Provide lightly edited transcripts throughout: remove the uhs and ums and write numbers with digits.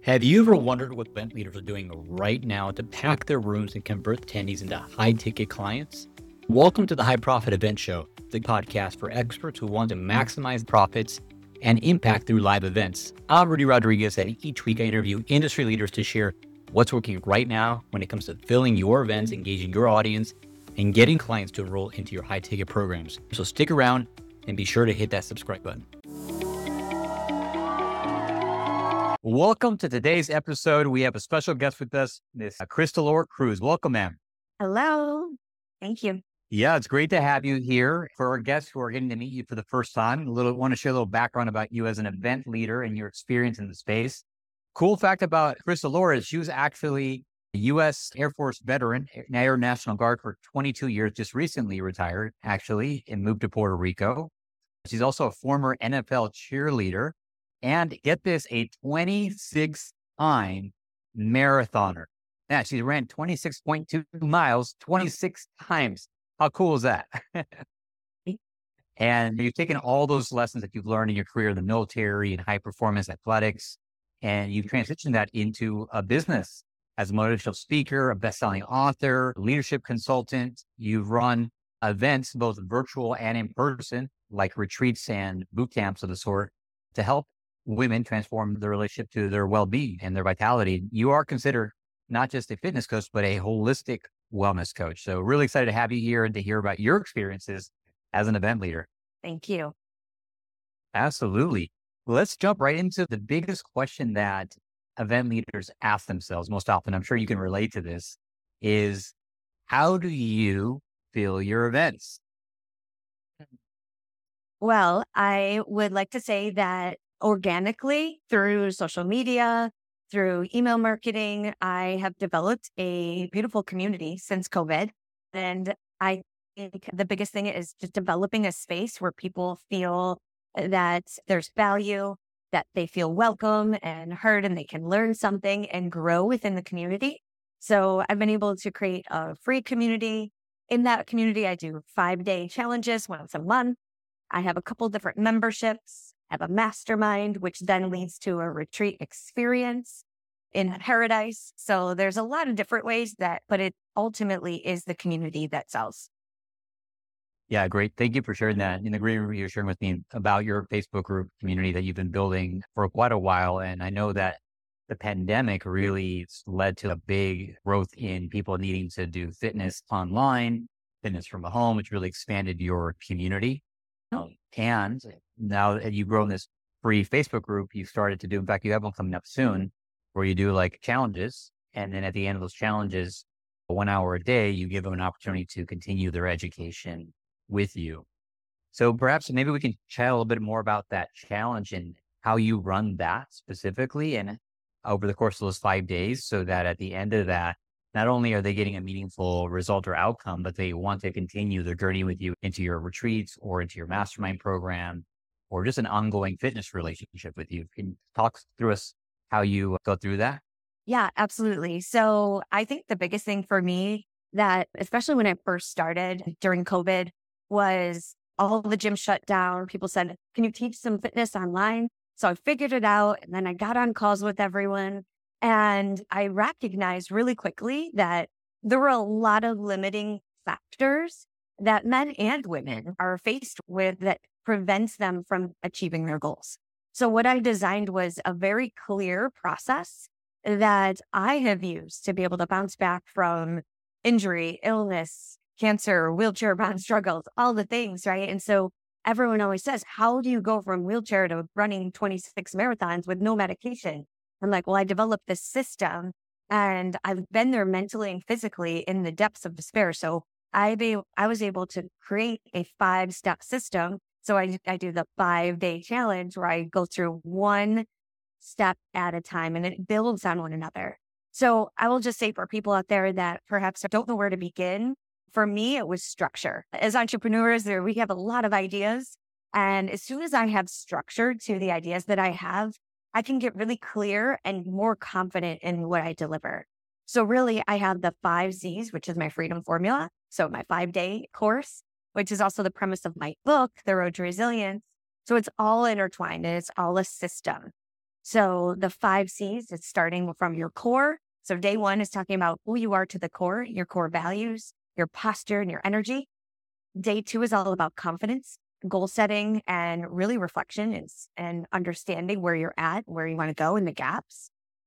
Have you ever wondered what event leaders are doing right now to pack their rooms and convert attendees into high-ticket clients? Welcome to the High Profit Event Show, the podcast for experts who want to maximize profits and impact through live events. I'm Rudy Rodriguez, and each week I interview industry leaders to share what's working right now when it comes to filling your events, engaging your audience, and getting clients to enroll into your high-ticket programs. So stick around and be sure to hit that subscribe button. Welcome to today's episode. We have a special guest with us, Miss Crystal Cruz. Welcome, ma'am. Hello. Thank you. Yeah, it's great to have you here. For our guests who are getting to meet you for the first time, want to share a little background about you as an event leader and your experience in the space. Cool fact about Crystal is she was actually a U.S. Air Force veteran, Air National Guard for 22 years, just recently retired, actually, and moved to Puerto Rico. She's also a former NFL cheerleader. And get this, a 26-time marathoner. Yeah, she ran 26.2 miles 26 times. How cool is that? And you've taken all those lessons that you've learned in your career in the military and high performance athletics, and you've transitioned that into a business as a motivational speaker, a best-selling author, leadership consultant. You've run events, both virtual and in person, like retreats and boot camps of the sort, to help women transform their relationship to their well-being and their vitality. You are considered not just a fitness coach, but a holistic wellness coach. So really excited to have you here and to hear about your experiences as an event leader. Thank you. Absolutely. Let's jump right into the biggest question that event leaders ask themselves most often. I'm sure you can relate to this, is how do you fill your events? Well, I would like to say that organically through social media, through email marketing, I have developed a beautiful community since COVID. And I think the biggest thing is just developing a space where people feel that there's value, that they feel welcome and heard, and they can learn something and grow within the community. So I've been able to create a free community. In that community, I do 5-day challenges once a month. I have a couple different memberships. I have a mastermind, which then leads to a retreat experience in paradise. So there's a lot of different ways but it ultimately is the community that sells. Yeah, great. Thank you for sharing that. And the great you're sharing with me about your Facebook group community that you've been building for quite a while. And I know that the pandemic really led to a big growth in people needing to do fitness online, fitness from home, which really expanded your community. And now that you've grown this free Facebook group, you started to do, in fact, you have one coming up soon where you do like challenges. And then at the end of those challenges, 1 hour a day, you give them an opportunity to continue their education with you. So perhaps maybe we can chat a little bit more about that challenge and how you run that specifically and over the course of those 5 days, so that at the end of that, not only are they getting a meaningful result or outcome, but they want to continue their journey with you into your retreats or into your mastermind program or just an ongoing fitness relationship with you. Can you talk through us how you go through that? Yeah, absolutely. So I think the biggest thing for me that, especially when I first started during COVID, was all the gyms shut down. People said, can you teach some fitness online? So I figured it out, and then I got on calls with everyone. And I recognized really quickly that there were a lot of limiting factors that men and women are faced with that prevents them from achieving their goals. So what I designed was a very clear process that I have used to be able to bounce back from injury, illness, cancer, wheelchair-bound struggles, all the things, right? And so everyone always says, how do you go from wheelchair to running 26 marathons with no medication? I'm like, well, I developed this system and I've been there mentally and physically in the depths of despair. So I was able to create a 5-step system. So I do the 5-day challenge where I go through one step at a time and it builds on one another. So I will just say for people out there that perhaps don't know where to begin, for me, it was structure. As entrepreneurs, we have a lot of ideas. And as soon as I have structure to the ideas that I have, I can get really clear and more confident in what I deliver. So really, I have the 5 Z's, which is my freedom formula. So my 5-day course, which is also the premise of my book, The Road to Resilience. So it's all intertwined and it's all a system. So the 5 C's is starting from your core. So day one is talking about who you are to the core, your core values, your posture, and your energy. Day two is all about confidence, goal setting, and really reflection and understanding where you're at, where you want to go, and the gaps.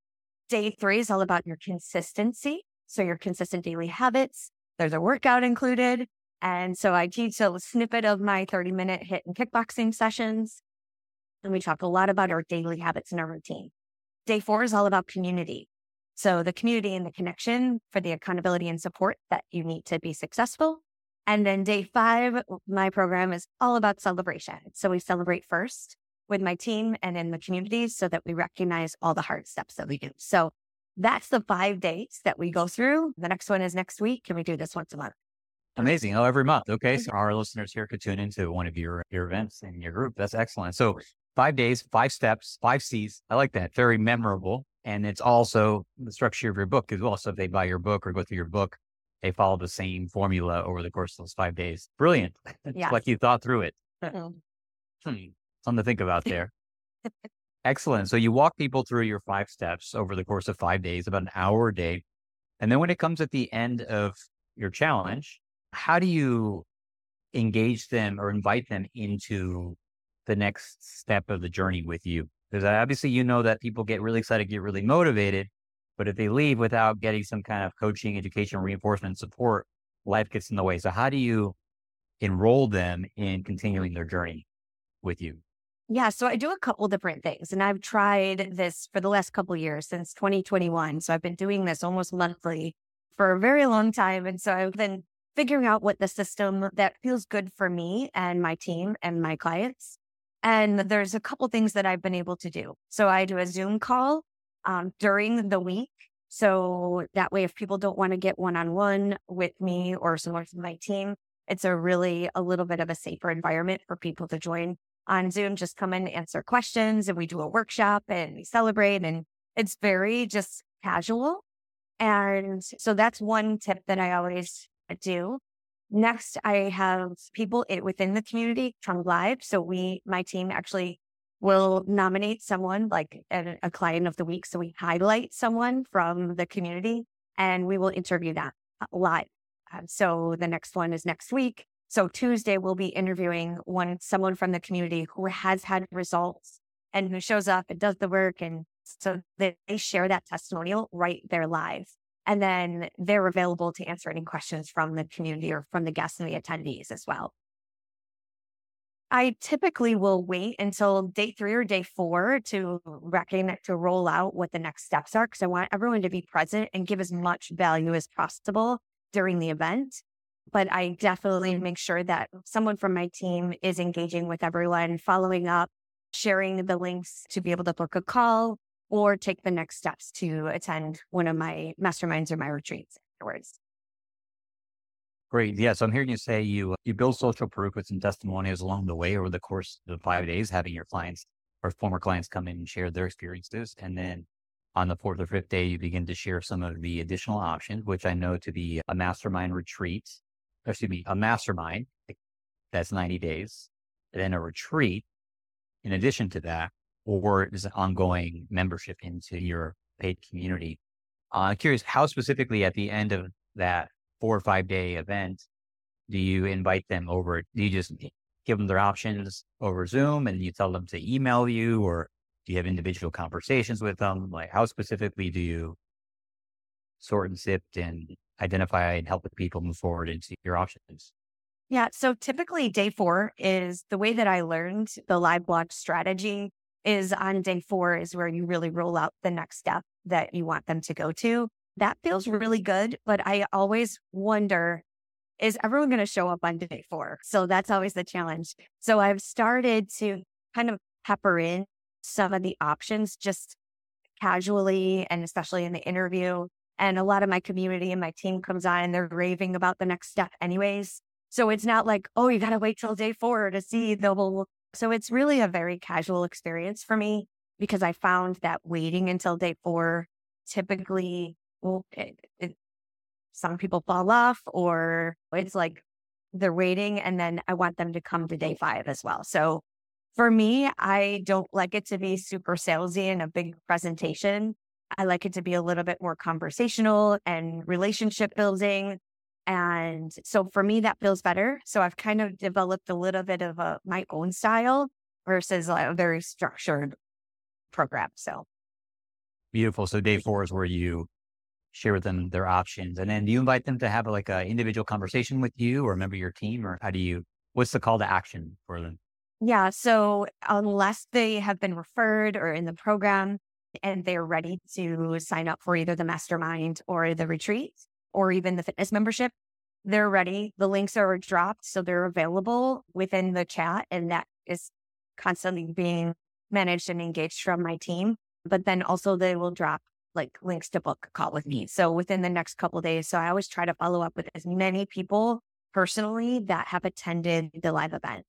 Day three is all about your consistency. So your consistent daily habits. There's a workout included. And so I teach a snippet of my 30-minute HIIT and kickboxing sessions. And we talk a lot about our daily habits and our routine. Day four is all about community. So the community and the connection for the accountability and support that you need to be successful. And then day five, my program is all about celebration. So we celebrate first with my team and in the community so that we recognize all the hard steps that we do. So that's the 5 days that we go through. The next one is next week. And we do this once a month. Amazing. Oh, every month. Okay. So our listeners here could tune into one of your events in your group. That's excellent. So 5 days, 5 steps, 5 C's. I like that. Very memorable. And it's also the structure of your book as well. So if they buy your book or go through your book, they follow the same formula over the course of those 5 days. Brilliant. It's like you thought through it. Something to think about there. Excellent. So you walk people through your 5 steps over the course of 5 days, about an hour a day. And then when it comes at the end of your challenge, how do you engage them or invite them into the next step of the journey with you? Because obviously, you know that people get really excited, get really motivated, but if they leave without getting some kind of coaching, education, reinforcement, support, life gets in the way. So how do you enroll them in continuing their journey with you? Yeah, so I do a couple different things, and I've tried this for the last couple of years since 2021. So I've been doing this almost monthly for a very long time. And so I've been figuring out what the system that feels good for me and my team and my clients. And there's a couple things that I've been able to do. So I do a Zoom call during the week. So that way, if people don't want to get one-on-one with me or someone from my team, it's a little bit of a safer environment for people to join on Zoom. Just come in, answer questions, and we do a workshop and we celebrate. And it's very just casual. And so that's one tip that I always do. Next, I have people within the community come live. So my team actually will nominate someone like a client of the week. So we highlight someone from the community and we will interview that live. So the next one is next week. So Tuesday, we'll be interviewing someone from the community who has had results and who shows up and does the work. And so they share that testimonial right there live. And then they're available to answer any questions from the community or from the guests and the attendees as well. I typically will wait until day 3 or day 4 to roll out what the next steps are, because I want everyone to be present and give as much value as possible during the event. But I definitely make sure that someone from my team is engaging with everyone, following up, sharing the links to be able to book a call or take the next steps to attend one of my masterminds or my retreats afterwards. Great. Yeah. So I'm hearing you say you build social proof with some testimonials along the way over the course of the 5 days, having your clients or former clients come in and share their experiences. And then on the 4th or 5th day, you begin to share some of the additional options, which I know to be a mastermind retreat, a mastermind that's 90 days, and then a retreat in addition to that, or is an ongoing membership into your paid community. I'm curious, how specifically at the end of that 4 or 5 day event do you invite them over? Do you just give them their options over Zoom and you tell them to email you, or do you have individual conversations with them? Like, how specifically do you sort and sift and identify and help the people move forward into your options? Yeah. So typically day 4 is the way that I learned the live blog strategy is on day 4 is where you really roll out the next step that you want them to go to. That feels really good, but I always wonder, is everyone going to show up on day 4? So that's always the challenge. So I've started to kind of pepper in some of the options just casually and especially in the interview. And a lot of my community and my team comes on and they're raving about the next step anyways. So it's not like, oh, you got to wait till day 4 to see the whole. So it's really a very casual experience for me because I found that waiting until day 4 typically, some people fall off or it's like they're waiting and then I want them to come to day 5 as well. So For me, I don't like it to be super salesy and a big presentation. I like it to be a little bit more conversational and relationship building. And so for me, that feels better. So I've kind of developed a little bit of my own style versus like a very structured program. So Beautiful. So day four is where you share with them their options. And then do you invite them to have like an individual conversation with you or a member of your team? Or what's the call to action for them? yeah. So unless they have been referred or in the program and they're ready to sign up for either the mastermind or the retreat or even the fitness membership, they're ready. The links are dropped. So they're available within the chat. And that is constantly being managed and engaged from my team. But then also they will drop like links to book a call with me. So within the next couple of days. So I always try to follow up with as many people personally that have attended the live event.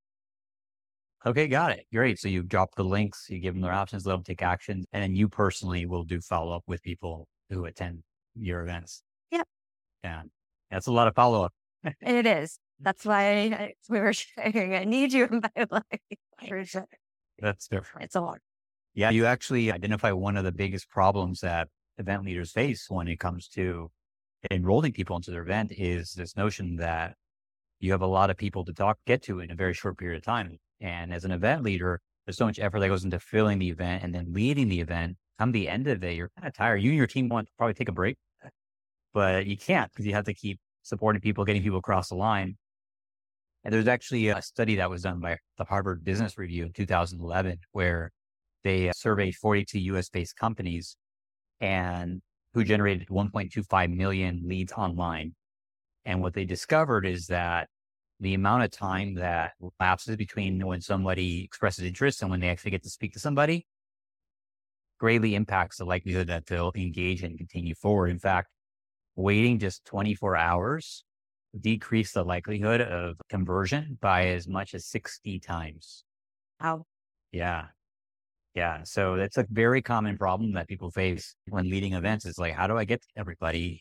Okay, got it. Great. So you drop the links, you give them their options, let them take action, and then you personally will do follow up with people who attend your events. Yep. Yeah. That's a lot of follow up. It is. That's why we were sharing. I need you in my life. For sure. That's different. It's a lot. Yeah. You actually identify one of the biggest problems that event leaders face when it comes to enrolling people into their event is this notion that you have a lot of people to get to in a very short period of time. And as an event leader, there's so much effort that goes into filling the event and then leading the event. Come the end of it, you're kind of tired. You and your team want to probably take a break, but you can't because you have to keep supporting people, getting people across the line. And there's actually a study that was done by the Harvard Business Review in 2011, where they surveyed 42 US-based companies and who generated 1.25 million leads online. And what they discovered is that the amount of time that lapses between when somebody expresses interest and when they actually get to speak to somebody greatly impacts the likelihood that they'll engage and continue forward. In fact, waiting just 24 hours decreased the likelihood of conversion by as much as 60 times. Wow. Yeah. Yeah. So that's a very common problem that people face when leading events. Is like, how do I get to everybody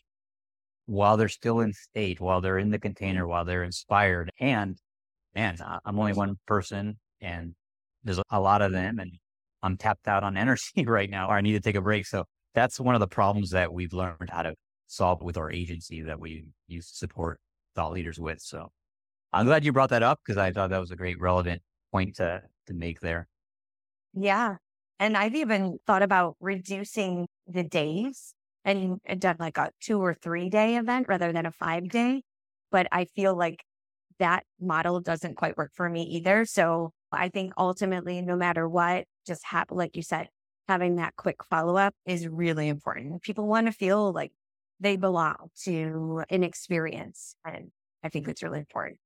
while they're still in state, while they're in the container, while they're inspired? And man, I'm only one person and there's a lot of them and I'm tapped out on energy right now, or I need to take a break. So that's one of the problems that we've learned how to solve with our agency that we use to support thought leaders with. So I'm glad you brought that up because I thought that was a great relevant point to make there. Yeah. And I've even thought about reducing the days and done like a 2 or 3 day event rather than a 5-day. But I feel like that model doesn't quite work for me either. So I think ultimately, no matter what, just like you said, having that quick follow up is really important. People want to feel like they belong to an experience. And I think it's really important.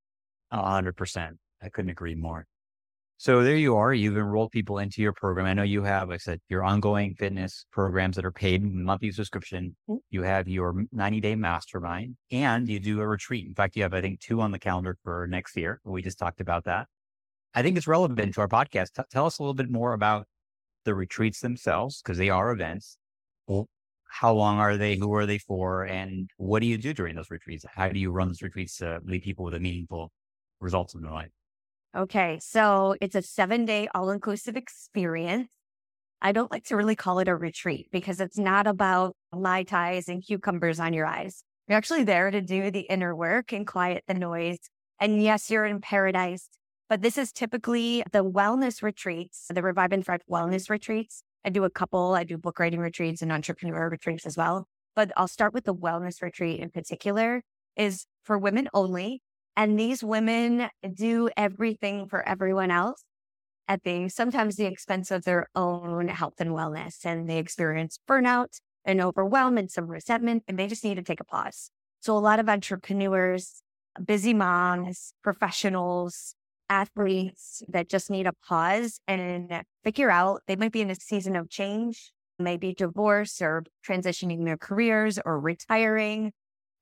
100%. I couldn't agree more. So there you are. You've enrolled people into your program. I know you have, like I said, your ongoing fitness programs that are paid monthly subscription. You have your 90-day mastermind and you do a retreat. In fact, you have, I think, 2 on the calendar for next year. We just talked about that. I think it's relevant to our podcast. Tell us a little bit more about the retreats themselves, because they are events. Well, how long are they? Who are they for? And what do you do during those retreats? How do you run those retreats to leave people with a meaningful results in their life? Okay. So it's a 7-day all-inclusive experience. I don't like to really call it a retreat because it's not about Mai Tais and cucumbers on your eyes. You're actually there to do the inner work and quiet the noise. And yes, you're in paradise, but this is typically the wellness retreats, the Revive and Thrive wellness retreats. I do a couple. I do book writing retreats and entrepreneur retreats as well. But I'll start with the wellness retreat in particular, is for women only. And these women do everything for everyone else at sometimes the expense of their own health and wellness. And they experience burnout and overwhelm and some resentment, and they just need to take a pause. So a lot of entrepreneurs, busy moms, professionals, athletes that just need a pause and figure out they might be in a season of change, maybe divorce or transitioning their careers or retiring.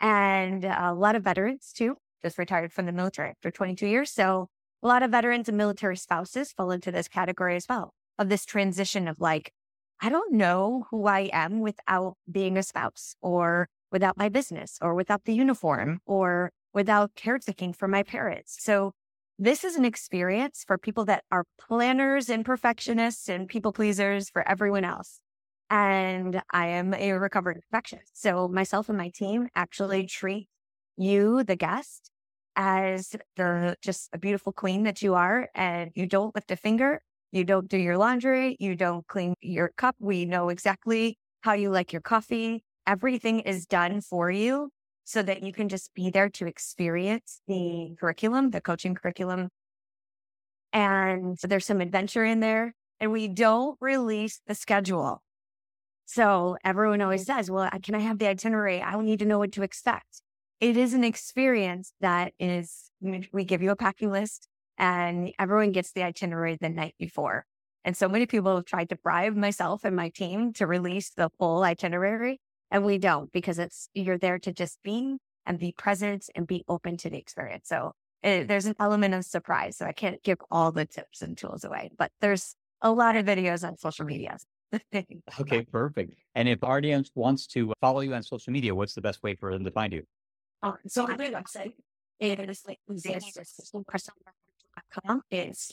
And a lot of veterans too, just retired from the military after 22 years. So a lot of veterans and military spouses fall into this category as well, of this transition of like, I don't know who I am without being a spouse or without my business or without the uniform or without caretaking for my parents. So this is an experience for people that are planners and perfectionists and people pleasers for everyone else. And I am a recovered perfectionist. So myself and my team actually treat you, the guest, as just a beautiful queen that you are. And you don't lift a finger. You don't do your laundry. You don't clean your cup. We know exactly how you like your coffee. Everything is done for you so that you can just be there to experience the curriculum, the coaching curriculum. And there's some adventure in there. And we don't release the schedule. So everyone always says, well, can I have the itinerary? I need to know what to expect. It is an experience that we give you a packing list and everyone gets the itinerary the night before. And so many people have tried to bribe myself and my team to release the full itinerary. And we don't, because you're there to just be and be present and be open to the experience. So there's an element of surprise. So I can't give all the tips and tools away, but there's a lot of videos on social media. Okay, perfect. And if our audience wants to follow you on social media, what's the best way for them to find you? So on my website, it is like CRY.com. It's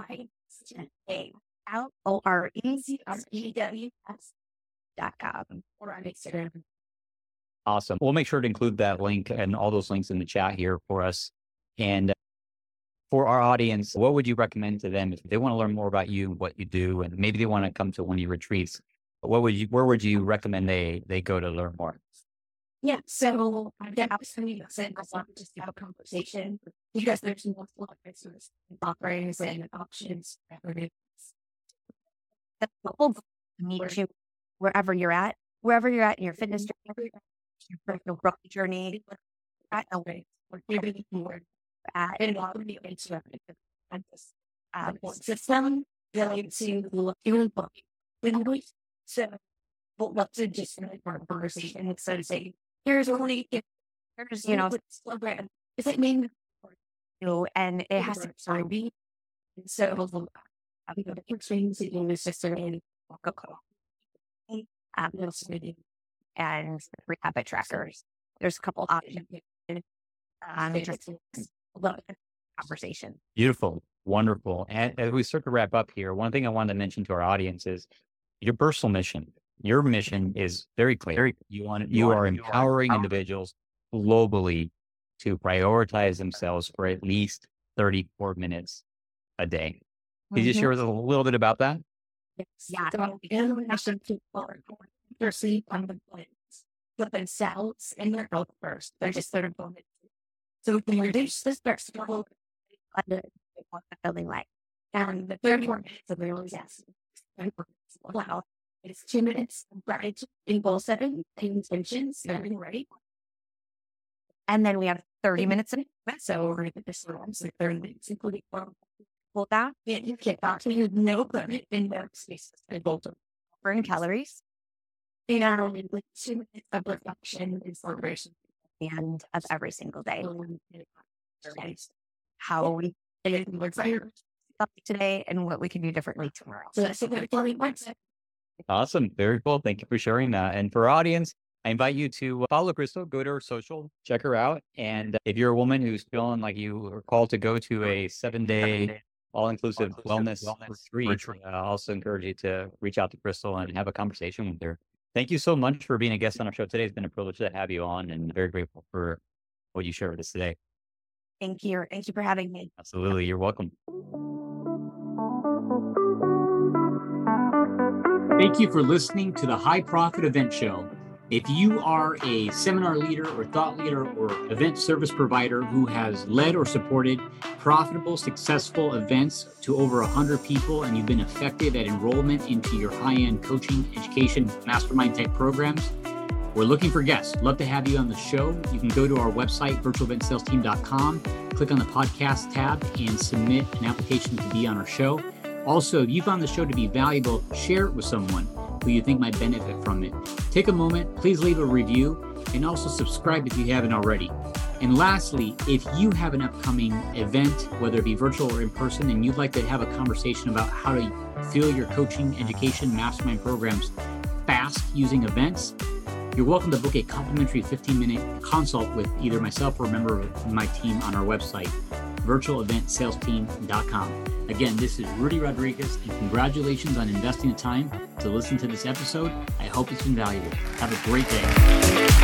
CRYOUREZREWS.com or on Instagram. Awesome. We'll make sure to include that link and all those links in the chat here for us. And for our audience, what would you recommend to them if they want to learn more about you, what you do, and maybe they want to come to one of your retreats? Where would you recommend they go to learn more? Yeah, so the opportunity to just have a conversation because there's multiple offerings and options. We'll meet you wherever you're at in your fitness journey, your personal growth journey. At a way, we're giving more at and what would be into this system related to human body. So we'll love to just have a conversation. So to say, there's is it mean and it has to be so the things in the system and habit trackers. There's a couple options. Just love conversation. Beautiful, wonderful. And as we start to wrap up here, one thing I wanted to mention to our audience is your personal mission. Your mission is very clear. You are empowering individuals globally to prioritize themselves for at least 34 minutes a day. Could you share with us a little bit about that? Yes. Yeah. So their sleep on the planes, but themselves and their health first. They're just sort of going. So we can reduce this first level feeling like. And the 34 minutes of realization. Wow. It's 2 minutes, right? In goal setting, intentions, getting ready. And then we have 30 minutes in it. So we're going to get this around 30 minutes, including pull down. You get back to you, no limit in the spaces and burn calories. And with 2 minutes of reflection and celebration and of every single day. How we today and what we can do differently tomorrow. So that's a good mindset. Awesome. Very cool. Thank you for sharing that. And for our audience, I invite you to follow Crystal, go to her social, check her out. And if you're a woman who's feeling like you are called to go to a 7-day all-inclusive wellness retreat, I also encourage you to reach out to Crystal and have a conversation with her. Thank you so much for being a guest on our show today. It's been a privilege to have you on and very grateful for what you shared with us today. Thank you. Thank you for having me. Absolutely. You're welcome. Thank you for listening to the High Profit Event Show. If you are a seminar leader or thought leader or event service provider who has led or supported profitable, successful events to over 100 people, and you've been effective at enrollment into your high-end coaching, education, mastermind type programs, we're looking for guests. Love to have you on the show. You can go to our website, virtualeventsalesteam.com, click on the podcast tab and submit an application to be on our show. Also, if you found the show to be valuable, share it with someone who you think might benefit from it. Take a moment, please leave a review, and also subscribe if you haven't already. And lastly, if you have an upcoming event, whether it be virtual or in person, and you'd like to have a conversation about how to fill your coaching, education, mastermind programs fast using events, you're welcome to book a complimentary 15-minute consult with either myself or a member of my team on our website. virtualeventsalesteam.com. Again, this is Rudy Rodriguez, and congratulations on investing the time to listen to this episode. I hope it's been valuable. Have a great day.